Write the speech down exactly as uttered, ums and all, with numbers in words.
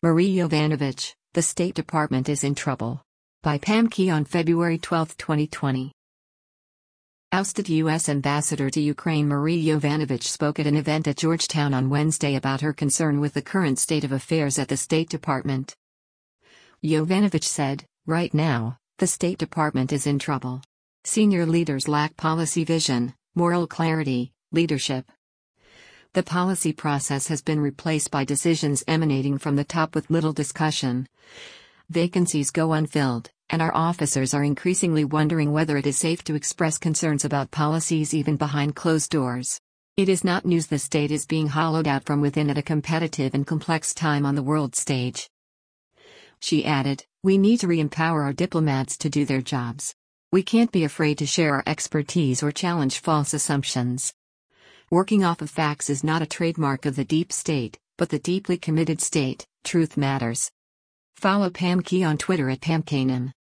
Marie Yovanovitch, the State Department is in trouble. By Pam Key on February twelfth, twenty twenty. Ousted U S Ambassador to Ukraine Marie Yovanovitch spoke at an event at Georgetown on Wednesday about her concern with the current state of affairs at the State Department. Yovanovitch said, "Right now, the State Department is in trouble. Senior leaders lack policy vision, moral clarity, leadership. The policy process has been replaced by decisions emanating from the top with little discussion. Vacancies go unfilled, and our officers are increasingly wondering whether it is safe to express concerns about policies even behind closed doors. It is not news the state is being hollowed out from within at a competitive and complex time on the world stage." She added, "We need to re-empower our diplomats to do their jobs. We can't be afraid to share our expertise or challenge false assumptions. Working off of facts is not a trademark of the deep state, but the deeply committed state. Truth matters." Follow Pam Key on Twitter at Pam Kanan.